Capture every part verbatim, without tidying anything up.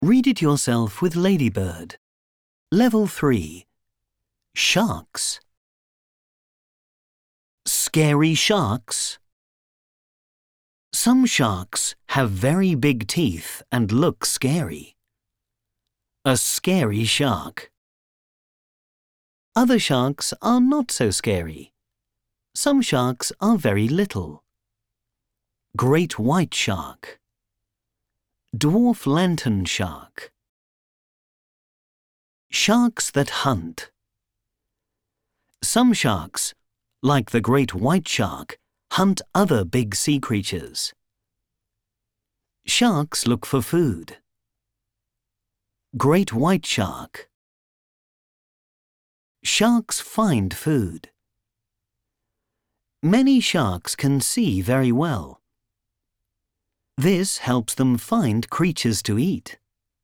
Read it yourself with Ladybird. Level three. Sharks. Scary sharks. Some sharks have very big teeth and look scary. A scary shark. Other sharks are not so scary. Some sharks are very little. Great white shark. Dwarf lantern shark. Sharks that hunt. Some sharks, like the great white shark, hunt other big sea creatures. Sharks look for food. Great white shark. Sharks find food. Many sharks can see very well. This helps them find creatures to eat.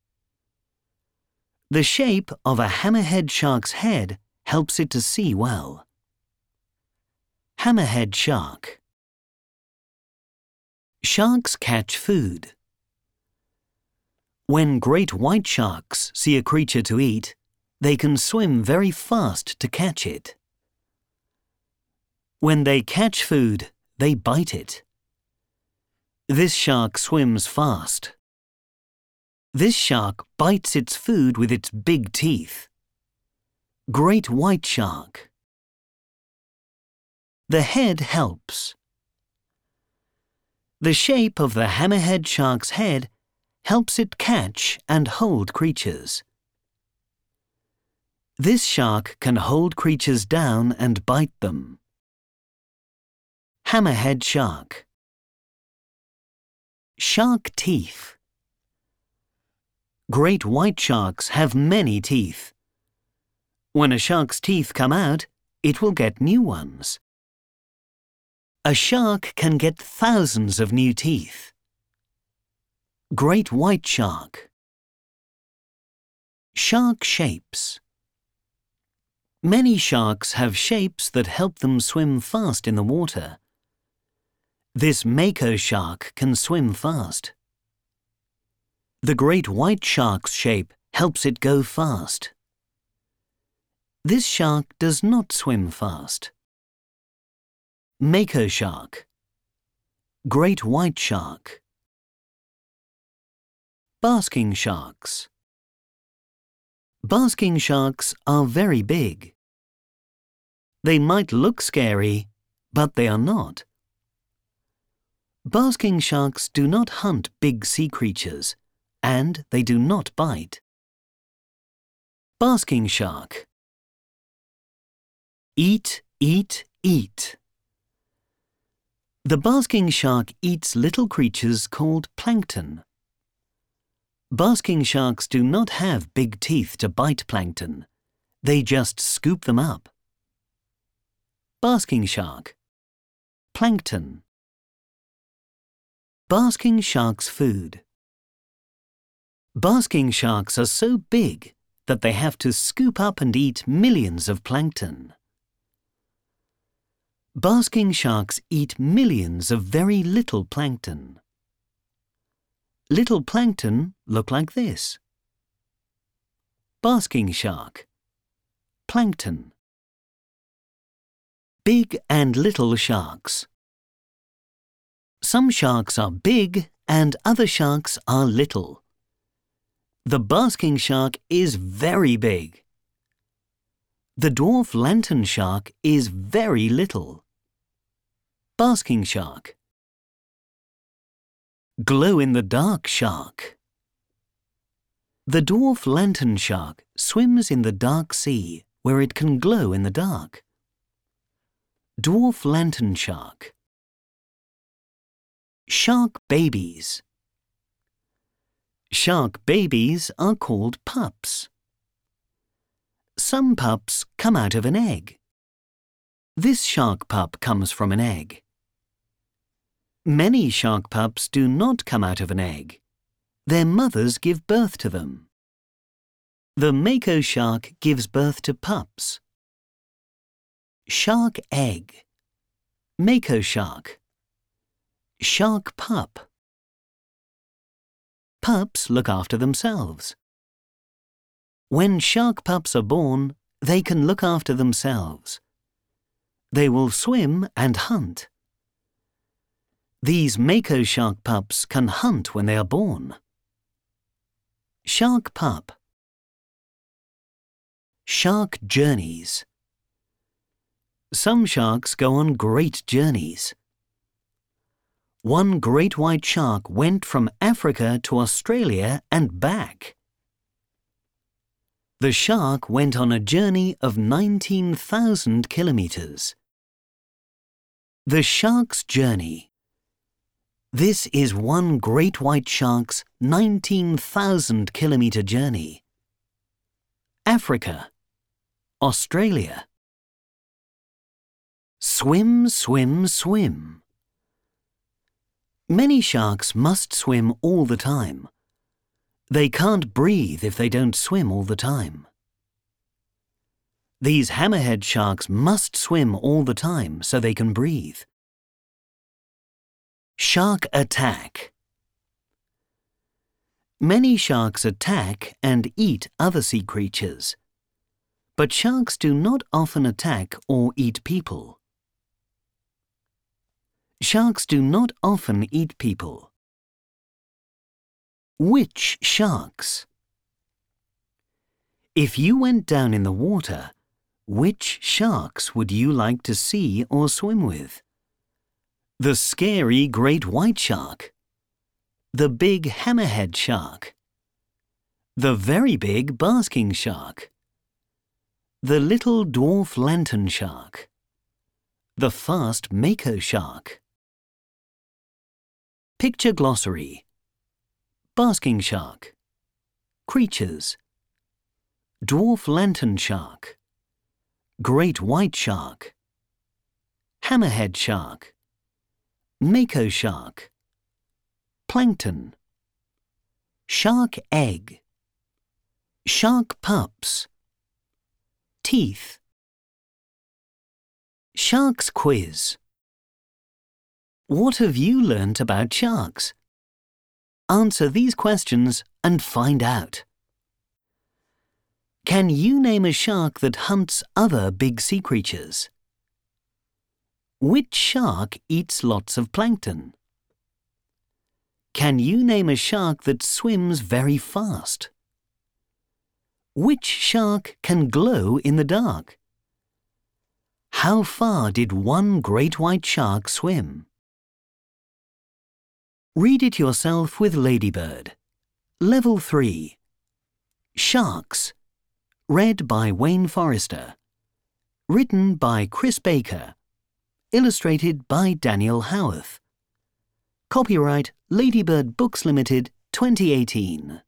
The shape of a hammerhead shark's head helps it to see well. Hammerhead shark. Sharks catch food. When great white sharks see a creature to eat, they can swim very fast to catch it. When they catch food, they bite it. This shark swims fast. This shark bites its food with its big teeth. Great white shark. The head helps. The shape of the hammerhead shark's head helps it catch and hold creatures. This shark can hold creatures down and bite them. Hammerhead shark. Shark teeth. Great white sharks have many teeth. When a shark's teeth come out, it will get new ones. A shark can get thousands of new teeth. Great white shark. Shark shapes. Many sharks have shapes that help them swim fast in the water. This mako shark can swim fast. The great white shark's shape helps it go fast. This shark does not swim fast. Mako shark. Great white shark. Basking sharks. Basking sharks are very big. They might look scary, but they are not. Basking sharks do not hunt big sea creatures, and they do not bite. Basking shark. Eat, eat, eat. The basking shark eats little creatures called plankton. Basking sharks do not have big teeth to bite plankton. They just scoop them up. Basking shark. Plankton. Basking shark's food. Basking sharks are so big that they have to scoop up and eat millions of plankton. Basking sharks eat millions of very little plankton. Little plankton look like this. Basking shark. Plankton. Big and little sharks. Some sharks are big and other sharks are little. The basking shark is very big. The dwarf lantern shark is very little. Basking shark. Glow-in-the-dark shark. The dwarf lantern shark swims in the dark sea where it can glow in the dark. Dwarf lantern shark. Shark babies. Shark babies are called pups. Some pups come out of an egg. This shark pup comes from an egg. Many shark pups do not come out of an egg. Their mothers give birth to them. The mako shark gives birth to pups. Shark egg. Mako shark. Shark pup. Pups look after themselves. When shark pups are born, they can look after themselves. They will swim and hunt. These mako shark pups can hunt when they are born. Shark pup. Shark journeys. Some sharks go on great journeys. One great white shark went from Africa to Australia and back. The shark went on a journey of nineteen thousand kilometers. The shark's journey. This is one great white shark's nineteen thousand kilometer journey. Africa, Australia. Swim, swim, swim. Many sharks must swim all the time. They can't breathe if they don't swim all the time. These hammerhead sharks must swim all the time so they can breathe. Shark attack. Many sharks attack and eat other sea creatures, but sharks do not often attack or eat people. Sharks do not often eat people. Which sharks? If you went down in the water, which sharks would you like to see or swim with? The scary great white shark, the big hammerhead shark, the very big basking shark, the little dwarf lantern shark, the fast mako shark. Picture glossary. Basking shark. Creatures. Dwarf lantern shark. Great white shark. Hammerhead shark. Mako shark. Plankton. Shark egg. Shark pups. Teeth. Shark's quiz. What have you learnt about sharks? Answer these questions and find out. Can you name a shark that hunts other big sea creatures? Which shark eats lots of plankton? Can you name a shark that swims very fast? Which shark can glow in the dark? How far did one great white shark swim? Read it yourself with Ladybird. Level three. Sharks. Read by Wayne Forrester. Written by Chris Baker. Illustrated by Daniel Howarth. Copyright Ladybird Books Limited twenty eighteen.